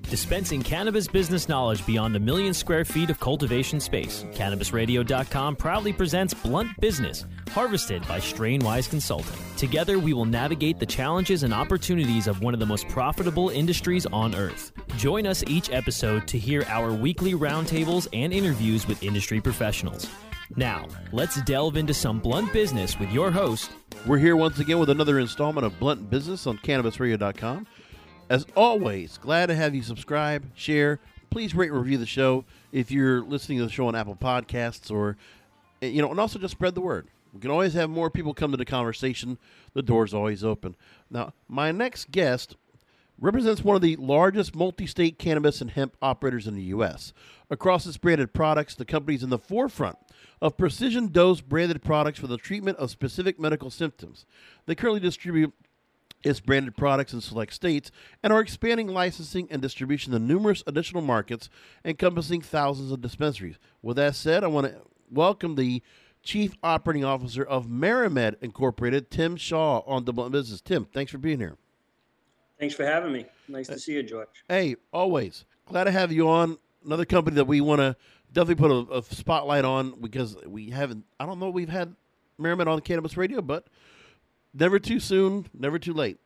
Dispensing cannabis business knowledge beyond 1 million square feet of cultivation space, CannabisRadio.com proudly presents Blunt Business, harvested by Strainwise Consulting. Together, we will navigate the challenges and opportunities of one of the most profitable industries on earth. Join us each episode to hear our weekly roundtables and interviews with industry professionals. Now, let's delve into some blunt business with your host. We're here once again with another installment of Blunt Business on CannabisRadio.com. As always, glad to have you subscribe, share. Please rate and review the show if you're listening to the show on Apple Podcasts or, and also just spread the word. We can always have more people come to the conversation. The door's always open. Now, my next guest represents one of the largest multi-state cannabis and hemp operators in the U.S. Across its branded products, the company is in the forefront of precision dose branded products for the treatment of specific medical symptoms. They currently distribute its branded products in select states and are expanding licensing and distribution to numerous additional markets encompassing thousands of dispensaries. With that said, I want to welcome the Chief Operating Officer of MariMed Incorporated, Tim Shaw, on the Blunt Business. Tim, thanks for being here. Thanks for having me. Nice to see you, George. Hey, always. Glad to have you on. Another company that we want to definitely put a spotlight on because we haven't, I don't know, we've had MariMed on Cannabis Radio, but never too soon, never too late.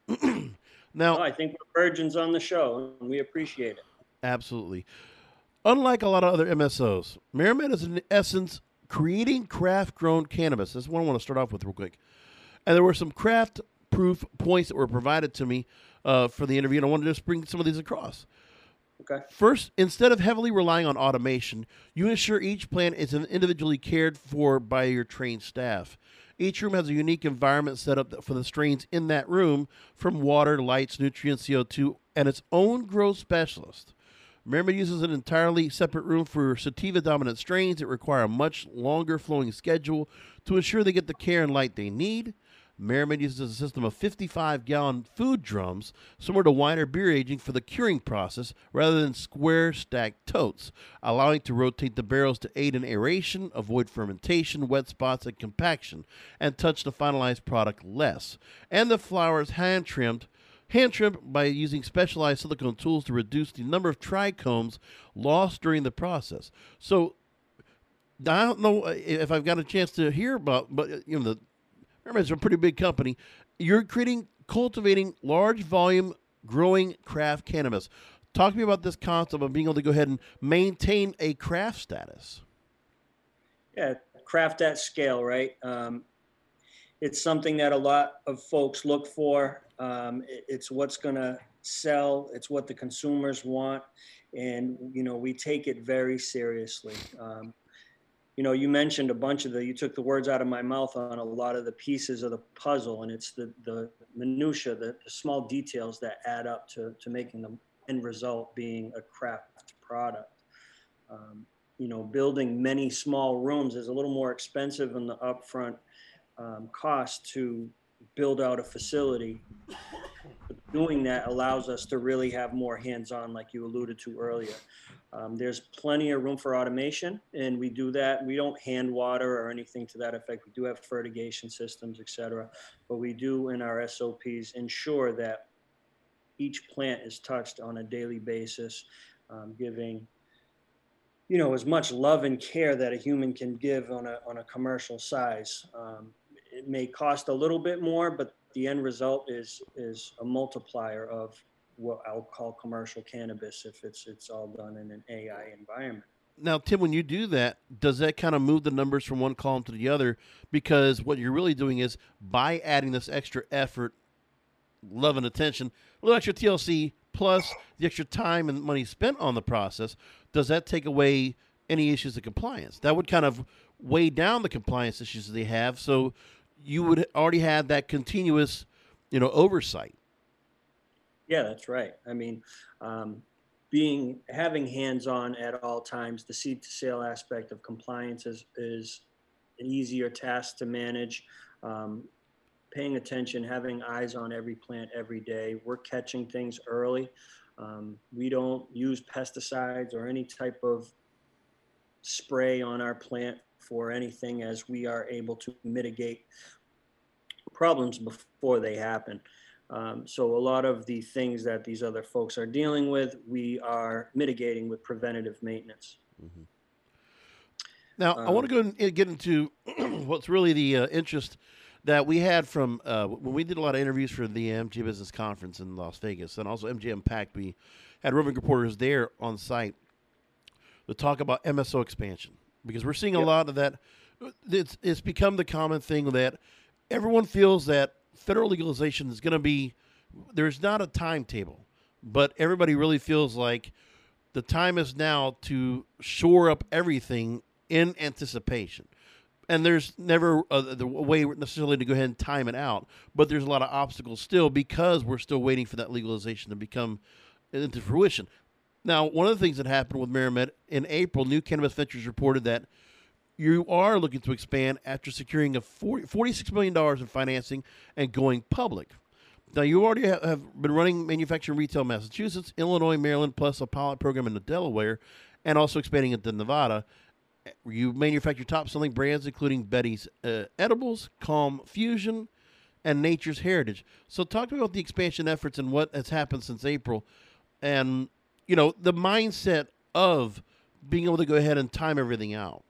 Now, I think we're virgins on the show, and we appreciate it. Absolutely. Unlike a lot of other MSOs, MariMed is in essence creating craft-grown cannabis. That's what I want to start off with real quick. And there were some craft-proof points that were provided to me for the interview, and I wanted to just bring some of these across. Okay. First, instead of heavily relying on automation, you ensure each plant is individually cared for by your trained staff. Each room has a unique environment set up for the strains in that room, from water, lights, nutrients, CO2, and its own grow specialist. MariMed uses an entirely separate room for sativa-dominant strains that require a much longer flowing schedule to ensure they get the care and light they need. MariMed uses a system of 55-gallon food drums, similar to wine or beer aging, for the curing process rather than square stacked totes, allowing to rotate the barrels to aid in aeration, avoid fermentation, wet spots, and compaction, and touch the finalized product less. And the flowers hand-trimmed by using specialized silicone tools to reduce the number of trichomes lost during the process. So I don't know if I've got a chance to hear about, but MariMed's a pretty big company. You're cultivating large volume growing craft cannabis. Talk to me about this concept of being able to go ahead and maintain a craft status. Yeah, craft at scale, right? It's something that a lot of folks look for. It's what's going to sell. It's what the consumers want. And, we take it very seriously. You mentioned a bunch of you took the words out of my mouth on a lot of the pieces of the puzzle, and it's the minutia, the small details that add up to making the end result being a craft product. Building many small rooms is a little more expensive in the upfront cost to build out a facility. But doing that allows us to really have more hands-on, like you alluded to earlier. There's plenty of room for automation, and we do that. We don't hand water or anything to that effect. We do have fertigation systems, et cetera. But we do, in our SOPs, ensure that each plant is touched on a daily basis, giving, as much love and care that a human can give on a commercial size. It may cost a little bit more, but the end result is a multiplier of what I'll call commercial cannabis if it's all done in an AI environment. Now, Tim, when you do that, does that kind of move the numbers from one column to the other? Because what you're really doing is, by adding this extra effort, love and attention, a little extra TLC, plus the extra time and money spent on the process, does that take away any issues of compliance? That would kind of weigh down the compliance issues that they have, so you would already have that continuous, oversight. Yeah, that's right. I mean, having hands-on at all times, the seed to sale aspect of compliance is an easier task to manage. Paying attention, having eyes on every plant every day. We're catching things early. We don't use pesticides or any type of spray on our plant for anything, as we are able to mitigate problems before they happen. So a lot of the things that these other folks are dealing with, we are mitigating with preventative maintenance. Mm-hmm. Now, I want to go and get into what's really the interest that we had from when we did a lot of interviews for the MG Business Conference in Las Vegas and also MG Impact. We had roving reporters there on site to talk about MSO expansion because we're seeing a lot of that. It's become the common thing that everyone feels that federal legalization is going to be, there's not a timetable, but everybody really feels like the time is now to shore up everything in anticipation. And there's never the way necessarily to go ahead and time it out, but there's a lot of obstacles still because we're still waiting for that legalization to become into fruition. Now, one of the things that happened with MariMed in April, New Cannabis Ventures reported that you are looking to expand after securing a $46 million in financing and going public. Now, you already have been running manufacturing retail in Massachusetts, Illinois, Maryland, plus a pilot program in Delaware, and also expanding into Nevada. You manufacture top-selling brands, including Betty's Edibles, Calm Fusion, and Nature's Heritage. So talk to me about the expansion efforts and what has happened since April and, you know, the mindset of being able to go ahead and time everything out.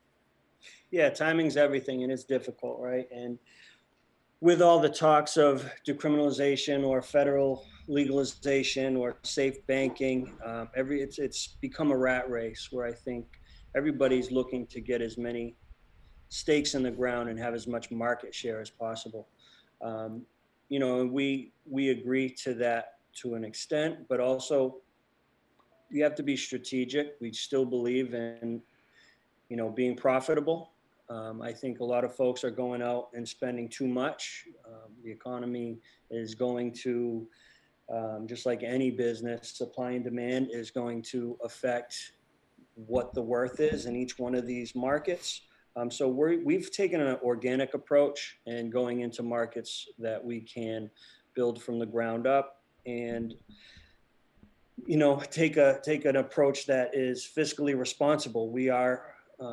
Yeah, timing's everything, and it's difficult, right? And with all the talks of decriminalization or federal legalization or safe banking, it's become a rat race where I think everybody's looking to get as many stakes in the ground and have as much market share as possible. You know, and we agree to that to an extent, but also we have to be strategic. We still believe in, you know, being profitable. I think a lot of folks are going out and spending too much. The economy is going to, just like any business, supply and demand is going to affect what the worth is in each one of these markets. So we've taken an organic approach and going into markets that we can build from the ground up and, you know, take an approach that is fiscally responsible. We are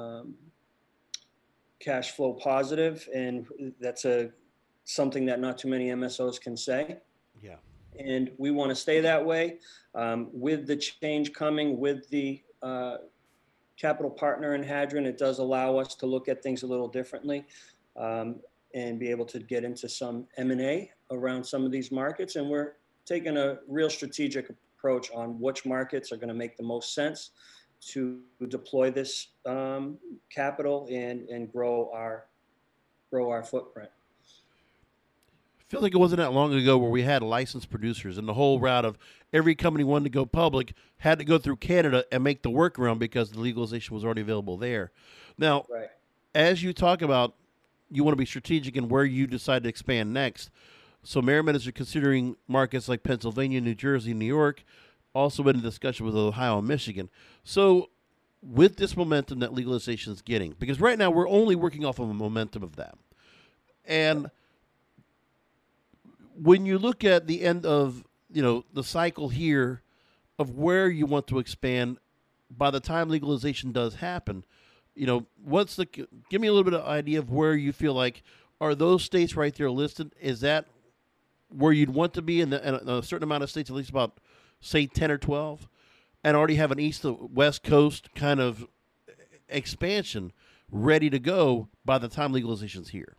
cash flow positive, and that's something that not too many MSOs can say. Yeah. And we want to stay that way. With the change coming, with the capital partner in Hadron, it does allow us to look at things a little differently and be able to get into some M&A around some of these markets. And we're taking a real strategic approach on which markets are going to make the most sense to deploy this capital and grow our footprint. I feel like it wasn't that long ago where we had licensed producers, and the whole route of every company wanted to go public had to go through Canada and make the workaround because the legalization was already available there. Now, right. As you talk about, you want to be strategic in where you decide to expand next. So MariMed is considering markets like Pennsylvania, New Jersey, New York, also in discussion with Ohio and Michigan. So with this momentum that legalization is getting, because right now we're only working off of a momentum of that. And when you look at the end of, you know, the cycle here of where you want to expand, by the time legalization does happen, you know, give me a little bit of idea of where you feel like, are those states right there listed? Is that where you'd want to be in a certain amount of states, at least about, say, 10 or 12, and already have an east to west coast kind of expansion ready to go by the time legalization's here?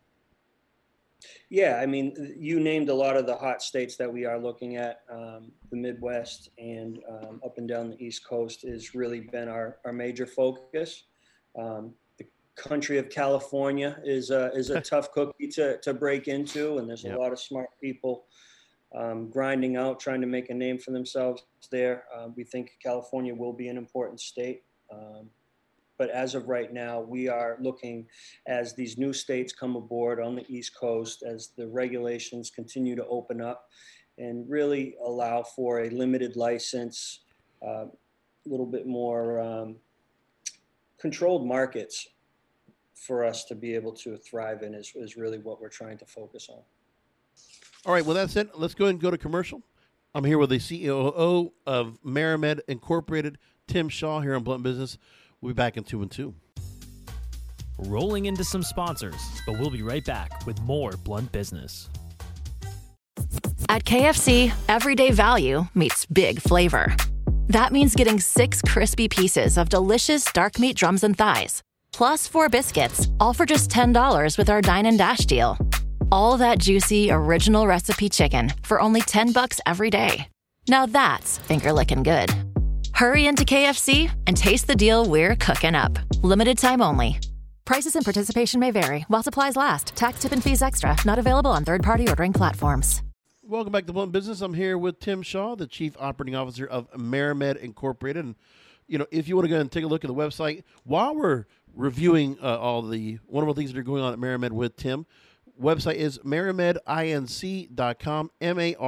Yeah, I mean, you named a lot of the hot states that we are looking at. The Midwest and up and down the East Coast has really been our major focus. The country of California is a tough cookie to break into, and there's a lot of smart people grinding out, trying to make a name for themselves there. We think California will be an important state. But as of right now, we are looking as these new states come aboard on the East Coast, as the regulations continue to open up and really allow for a limited license, a little bit more controlled markets for us to be able to thrive in is really what we're trying to focus on. All right, well, that's it. Let's go ahead and go to commercial. I'm here with the CEO of MariMed Incorporated, Tim Shaw, here on Blunt Business. We'll be back in 2 and 2. Rolling into some sponsors, but we'll be right back with more Blunt Business. At KFC, everyday value meets big flavor. That means getting 6 crispy pieces of delicious dark meat drums and thighs, plus 4 biscuits, all for just $10 with our Dine and Dash deal. All that juicy, original recipe chicken for only $10 every day. Now that's finger-licking good. Hurry into KFC and taste the deal we're cooking up. Limited time only. Prices and participation may vary while supplies last. Tax, tip, and fees extra. Not available on third-party ordering platforms. Welcome back to Blunt Business. I'm here with Tim Shaw, the Chief Operating Officer of MariMed Incorporated. And, if you want to go and take a look at the website, while we're reviewing all the wonderful things that are going on at MariMed with Tim, website is marimedinc.com,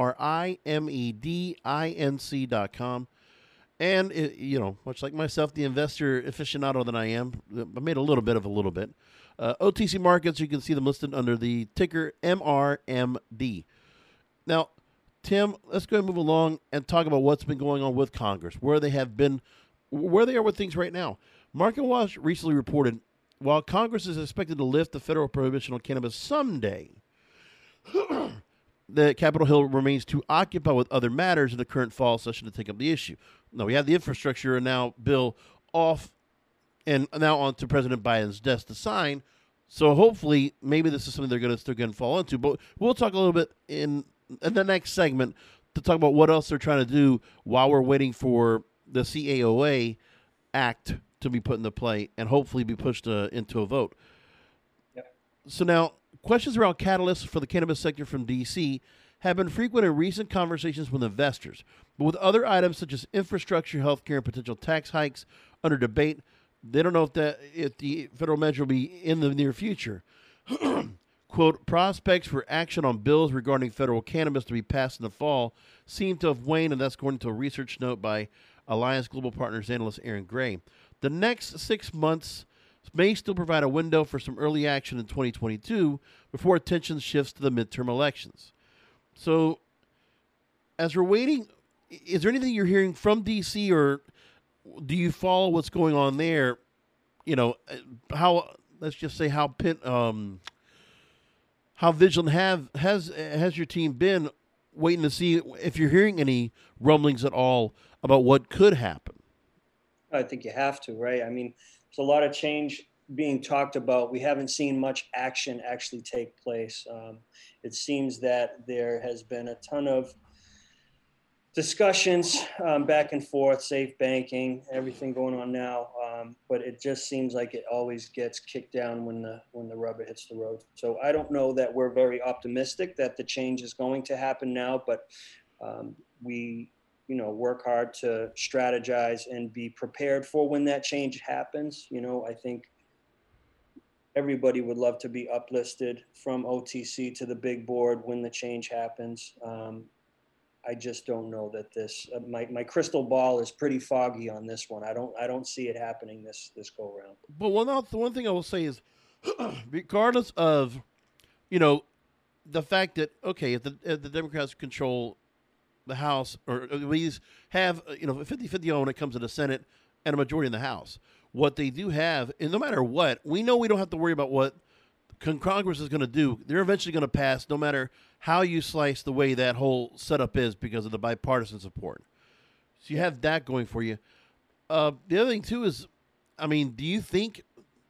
MariMedInc.com. And, much like myself, the investor aficionado that I am, I made a little bit. OTC Markets, you can see them listed under the ticker MRMD. Now, Tim, let's go and move along and talk about what's been going on with Congress, where they are with things right now. MarketWatch recently reported, while Congress is expected to lift the federal prohibition on cannabis someday, the Capitol Hill remains too occupied with other matters in the current fall session to take up the issue. Now, we have the infrastructure and now bill off and now on to President Biden's desk to sign. So hopefully, maybe this is something they're going to fall into. But we'll talk a little bit in the next segment to talk about what else they're trying to do while we're waiting for the CAOA Act to be put into play and hopefully be pushed into a vote. Yep. So now, questions around catalysts for the cannabis sector from D.C. have been frequent in recent conversations with investors. But with other items such as infrastructure, healthcare, and potential tax hikes under debate, they don't know if the federal measure will be in the near future. Quote, prospects for action on bills regarding federal cannabis to be passed in the fall seem to have waned, and that's according to a research note by Alliance Global Partners analyst Aaron Gray. The next 6 months may still provide a window for some early action in 2022 before attention shifts to the midterm elections. So, as we're waiting, is there anything you're hearing from D.C., or do you follow what's going on there? Let's just say how vigilant has your team been waiting to see if you're hearing any rumblings at all about what could happen? I think you have to, right? I mean, there's a lot of change being talked about. We haven't seen much action actually take place. It seems that there has been a ton of discussions back and forth, safe banking, everything going on now. But it just seems like it always gets kicked down when the rubber hits the road. So I don't know that we're very optimistic that the change is going to happen now, but we work hard to strategize and be prepared for when that change happens. I think everybody would love to be uplisted from OTC to the big board when the change happens. I just don't know that this. My crystal ball is pretty foggy on this one. I don't see it happening this go around. But the one thing I will say is, regardless of, the fact that if the Democrats control the House, or at least have 50-50 when it comes to the Senate and a majority in the House, what they do have, and no matter what, we know we don't have to worry about what Congress is going to do. They're eventually going to pass, no matter how you slice the way that whole setup is, because of the bipartisan support. So you have that going for you. The other thing too is, do you think?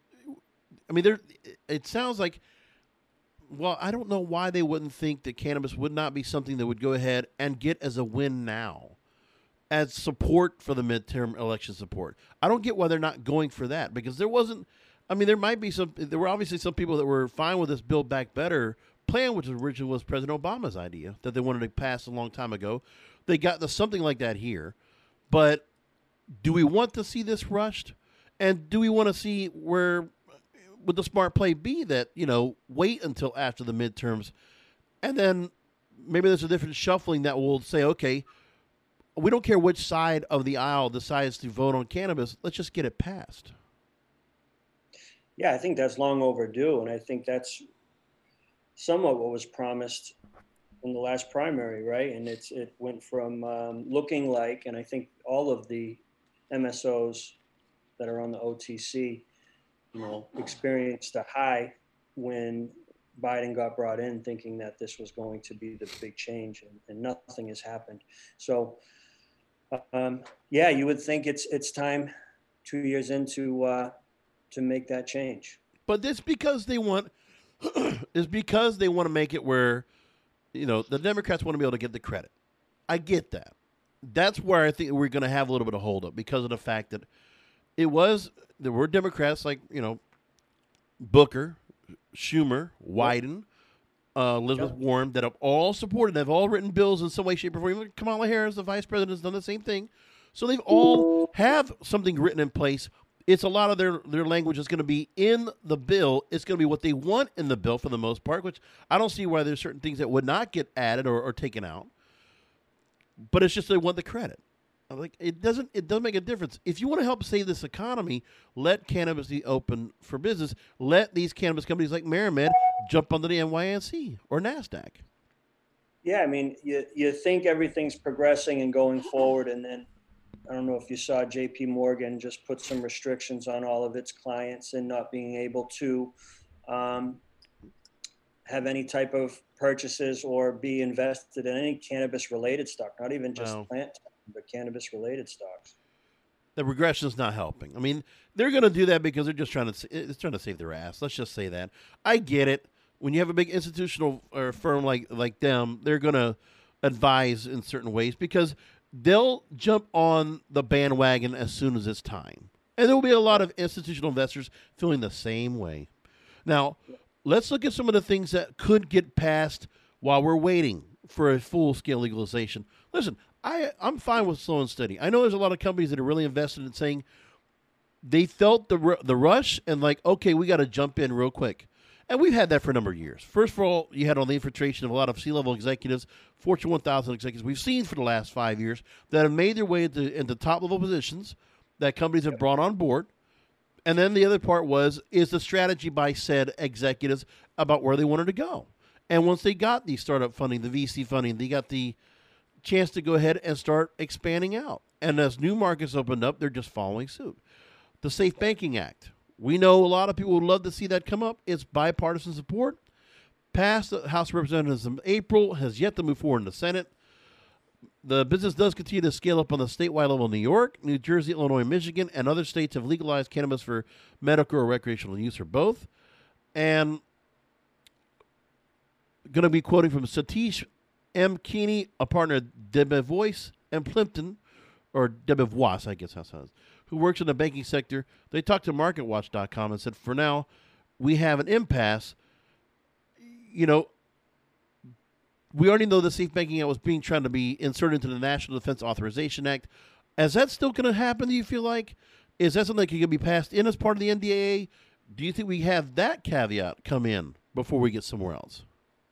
It sounds like. Well, I don't know why they wouldn't think that cannabis would not be something that would go ahead and get as a win now, as support for the midterm election support. I don't get why they're not going for that, because there wasn't. There might be there were obviously some people that were fine with this Build Back Better plan, which originally was President Obama's idea that they wanted to pass a long time ago. They got something like that here. But do we want to see this rushed? And do we want to see where would the smart play be that, wait until after the midterms, and then maybe there's a different shuffling that will say, okay, we don't care which side of the aisle decides to vote on cannabis. Let's just get it passed. Yeah, I think that's long overdue, and I think that's somewhat what was promised in the last primary, right? And it went from looking like, and I think all of the MSOs that are on the OTC, experienced a high when Biden got brought in thinking that this was going to be the big change, and nothing has happened. So, yeah, you would think it's time 2 years into to make that change. But it's because they want to make it where, the Democrats want to be able to get the credit. I get that. That's where I think we're going to have a little bit of holdup because of the fact that there were Democrats like, Booker, Schumer, Wyden, Elizabeth Warren that have all supported, they've all written bills in some way, shape, or form. Even Kamala Harris, the vice president, has done the same thing. So they've all have something written in place. It's a lot of their language is going to be in the bill. It's going to be what they want in the bill for the most part, which I don't see why there's certain things that would not get added or taken out. But it's just they want the credit. Like it doesn't make a difference. If you want to help save this economy, let cannabis be open for business. Let these cannabis companies like MariMed jump onto the NYSE or NASDAQ. Yeah, I mean, you think everything's progressing and going forward, and then I don't know if you saw J.P. Morgan just put some restrictions on all of its clients and not being able to have any type of purchases or be invested in any cannabis-related stock, not even just plant, but cannabis-related stocks. The regression is not helping. I mean, they're going to do that because they're just trying to save their ass. Let's just say that. I get it. When you have a big institutional or firm like them, they're going to advise in certain ways because they'll jump on the bandwagon as soon as it's time. And there will be a lot of institutional investors feeling the same way. Now, let's look at some of the things that could get passed while we're waiting for a full-scale legalization. Listen, I'm fine with slow and steady. I know there's a lot of companies that are really invested in saying they felt the rush and like, okay, we got to jump in real quick. And we've had that for a number of years. First of all, you had all the infiltration of a lot of C-level executives, Fortune 1000 executives we've seen for the last 5 years that have made their way into top-level positions that companies have brought on board. And then the other part is the strategy by said executives about where they wanted to go. And once they got the startup funding, the VC funding, they got the chance to go ahead and start expanding out. And as new markets opened up, they're just following suit. The Safe Banking Act. We know a lot of people would love to see that come up. It's bipartisan support. Passed the House of Representatives in April, has yet to move forward in the Senate. The business does continue to scale up on the statewide level in New York, New Jersey, Illinois, Michigan, and other states have legalized cannabis for medical or recreational use or both. And going to be quoting from Satish M. Keeney, a partner at Debevoise and Plimpton, or Debevoise, I guess that's how it is, who works in the banking sector. They talked to MarketWatch.com and said, for now, we have an impasse. We already know the Safe Banking Act was trying to be inserted into the National Defense Authorization Act. Is that still going to happen, do you feel like? Is that something that can be passed in as part of the NDAA? Do you think we have that caveat come in before we get somewhere else?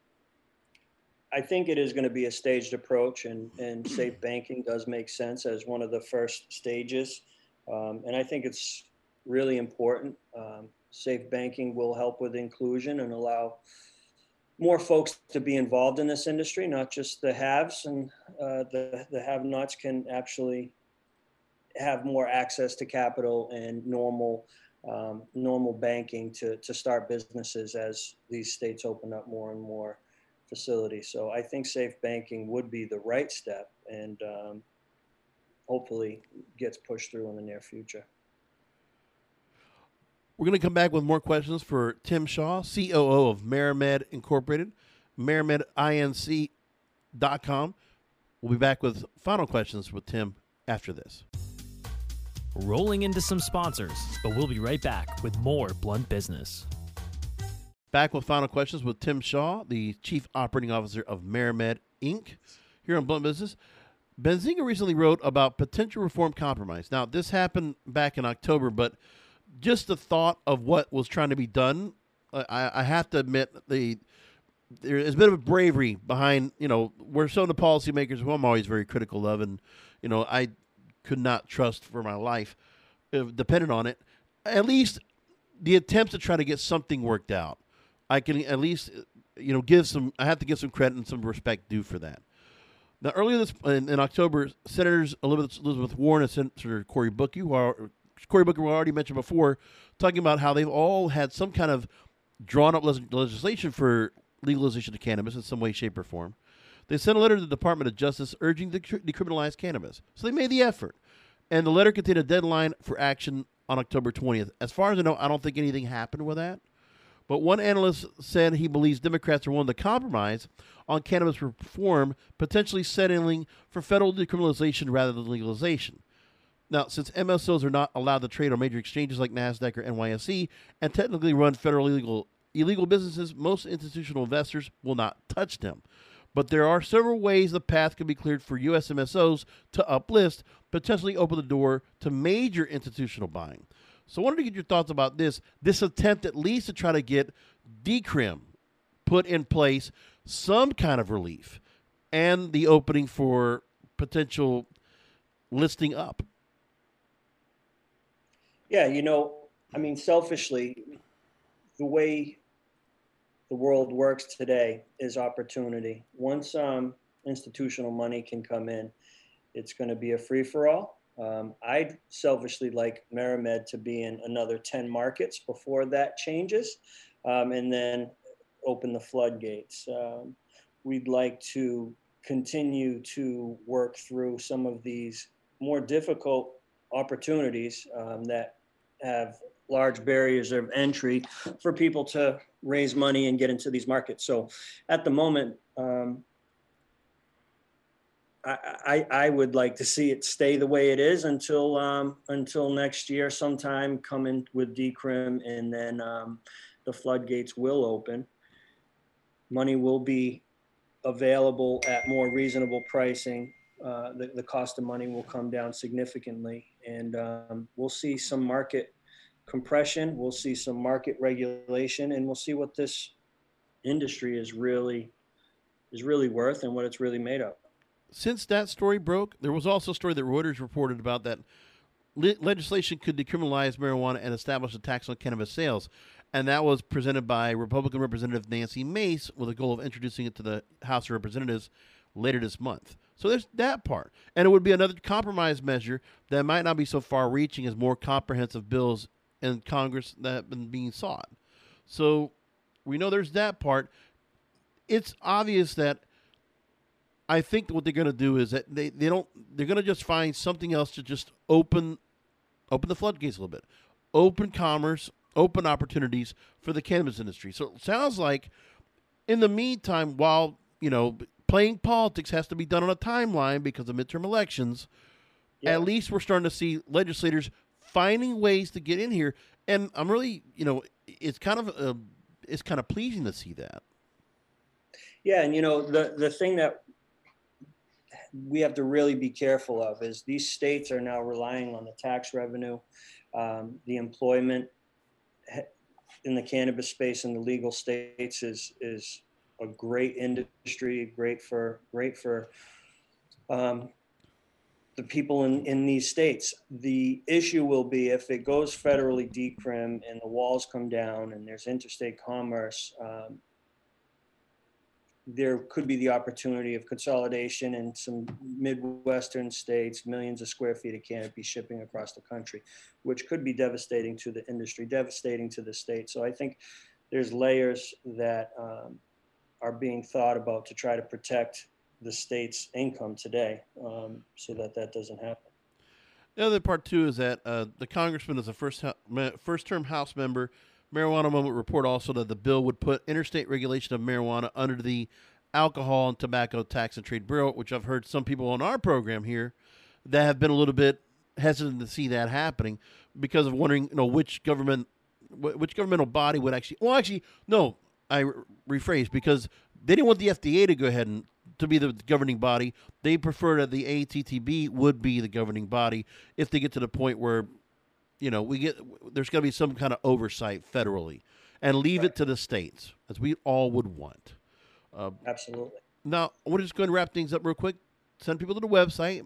I think it is going to be a staged approach, and safe banking does make sense as one of the first stages. And I think it's really important. Safe banking will help with inclusion and allow more folks to be involved in this industry, not just the haves, and the have-nots can actually have more access to capital and normal banking to start businesses as these states open up more and more facilities. So I think safe banking would be the right step, and hopefully gets pushed through in the near future. We're going to come back with more questions for Tim Shaw, COO of MariMed Incorporated, MariMedInc.com. We'll be back with final questions with Tim after this. Rolling into some sponsors, but we'll be right back with more Blunt Business. Back with final questions with Tim Shaw, the Chief Operating Officer of MariMed Inc. here on Blunt Business. Benzinga recently wrote about potential reform compromise. Now, this happened back in October, but just the thought of what was trying to be done, I have to admit, there is a bit of a bravery behind, where some of the policymakers who I'm always very critical of, and, I could not trust for my life, depended on it, at least the attempts to try to get something worked out. I can at least, I have to give some credit and some respect due for that. Now, earlier in October, Senators Elizabeth Warren and Senator Cory Booker, who I already mentioned before, talking about how they've all had some kind of drawn up legislation for legalization of cannabis in some way, shape, or form. They sent a letter to the Department of Justice urging to decriminalize cannabis. So they made the effort. And the letter contained a deadline for action on October 20th. As far as I know, I don't think anything happened with that. But one analyst said he believes Democrats are willing to compromise on cannabis reform, potentially settling for federal decriminalization rather than legalization. Now, since MSOs are not allowed to trade on major exchanges like NASDAQ or NYSE and technically run federal illegal businesses, most institutional investors will not touch them. But there are several ways the path can be cleared for U.S. MSOs to uplist, potentially open the door to major institutional buying. So I wanted to get your thoughts about this attempt at least to try to get decrim put in place, some kind of relief, and the opening for potential listing up. Yeah, selfishly, the way the world works today is opportunity. Once institutional money can come in, it's going to be a free-for-all. I'd selfishly like MariMed to be in another 10 markets before that changes, and then open the floodgates. We'd like to continue to work through some of these more difficult opportunities that have large barriers of entry for people to raise money and get into these markets. So at the moment, I would like to see it stay the way it is until next year sometime, come in with decrim, and then the floodgates will open. Money will be available at more reasonable pricing. The cost of money will come down significantly, and we'll see some market compression, we'll see some market regulation, and we'll see what this industry is really worth and what it's really made of. Since that story broke, there was also a story that Reuters reported about that legislation could decriminalize marijuana and establish a tax on cannabis sales. And that was presented by Republican Representative Nancy Mace with a goal of introducing it to the House of Representatives later this month. So there's that part. And it would be another compromise measure that might not be so far-reaching as more comprehensive bills in Congress that have been being sought. So we know there's that part. It's obvious that I think what they're going to do is that they're going to just find something else to just open the floodgates a little bit, open commerce, open opportunities for the cannabis industry. So it sounds like in the meantime, while, playing politics has to be done on a timeline because of midterm elections, at least we're starting to see legislators finding ways to get in here. And I'm really, it's kind of pleasing to see that. Yeah. And, the thing that we have to really be careful of is these states are now relying on the tax revenue, the employment in the cannabis space in the legal states is a great industry, great for the people in these states. The issue will be if it goes federally decrim and the walls come down and there's interstate commerce, there could be the opportunity of consolidation in some Midwestern states, millions of square feet of canopy shipping across the country, which could be devastating to the industry, devastating to the state. So I think there's layers that are being thought about to try to protect the state's income today, so that doesn't happen. The other part, too, is that the congressman is a first-term House member. Marijuana Moment report also that the bill would put interstate regulation of marijuana under the Alcohol and Tobacco Tax and Trade Bureau, which I've heard some people on our program here that have been a little bit hesitant to see that happening because of wondering, which governmental body would actually. Well, actually, no, I rephrase, because they didn't want the FDA to go ahead and to be the governing body. They prefer that the ATTB would be the governing body if they get to the point where, there's going to be some kind of oversight federally, and leave it to the states, as we all would want. Absolutely. Now, we're just going to wrap things up real quick. Send people to the website,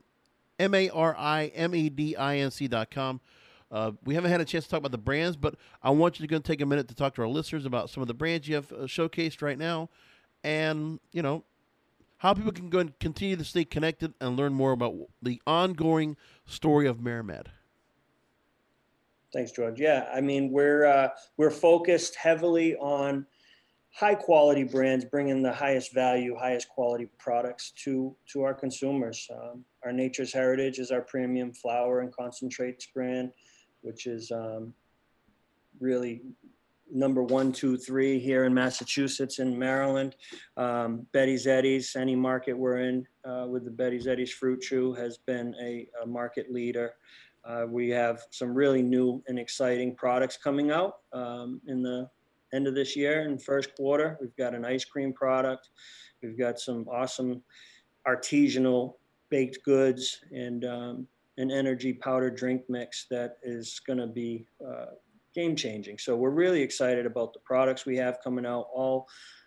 marimedinc.com. We haven't had a chance to talk about the brands, but I want you to go take a minute to talk to our listeners about some of the brands you have showcased right now, and, how people can go and continue to stay connected and learn more about the ongoing story of MariMed. Thanks, George. Yeah, I mean, we're focused heavily on high quality brands, bringing the highest value, highest quality products to our consumers. Our Nature's Heritage is our premium flour and concentrates brand, which is really number 1, 2, 3 here in Massachusetts and Maryland. Betty's Eddies, any market we're in with the Betty's Eddies Fruit Chew has been a market leader. We have some really new and exciting products coming out in the end of this year and first quarter. We've got an ice cream product. We've got some awesome artisanal baked goods and an energy powder drink mix that is going to be game changing. So we're really excited about the products we have coming out, all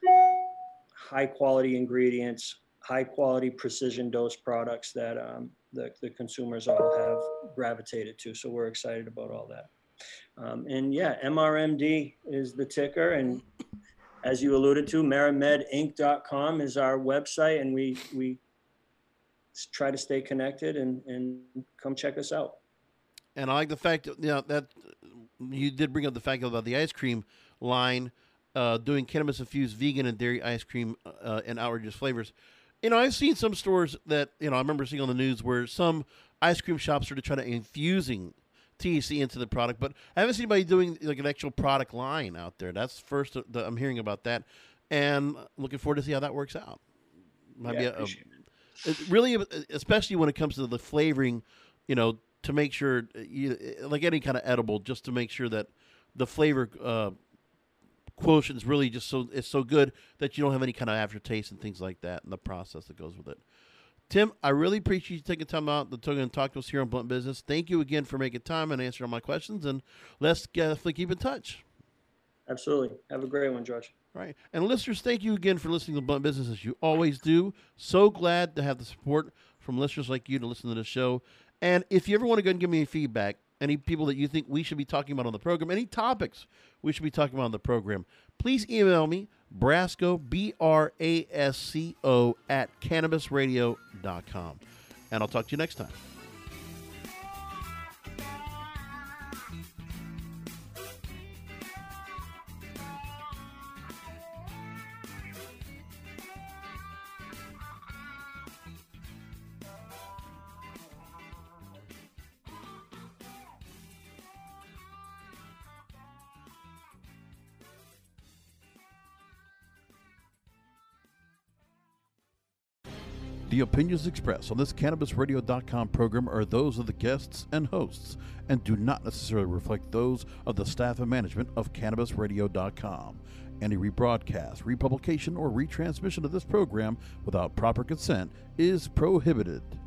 high quality ingredients, high quality precision dose products that the consumers all have gravitated to. So we're excited about all that. And yeah, MRMD is the ticker. And as you alluded to, MaraMedInc.com is our website. And we try to stay connected and come check us out. And I like the fact that you did bring up the fact about the ice cream line, doing cannabis-infused vegan and dairy ice cream and outrageous flavors. I've seen some stores that, I remember seeing on the news where some ice cream shops are trying to infusing THC into the product, but I haven't seen anybody doing like an actual product line out there. That's first that I'm hearing about that, and looking forward to see how that works out. Might be it really, especially when it comes to the flavoring, to make sure, like any kind of edible, just to make sure that the flavor quotient is really just it's so good that you don't have any kind of aftertaste and things like that in the process that goes with it. Tim, I really appreciate you taking time out to talk to us here on Blunt Business. Thank you again for making time and answering all my questions, and let's definitely keep in touch. Absolutely. Have a great one, George. Right. And listeners, thank you again for listening to Blunt Business as you always do. So glad to have the support from listeners like you to listen to the show. And if you ever want to go and give me feedback, any people that you think we should be talking about on the program, any topics we should be talking about on the program, please email me, Brasco, BRASCO, @cannabisradio.com. And I'll talk to you next time. The opinions expressed on this CannabisRadio.com program are those of the guests and hosts and do not necessarily reflect those of the staff and management of CannabisRadio.com. Any rebroadcast, republication, or retransmission of this program without proper consent is prohibited.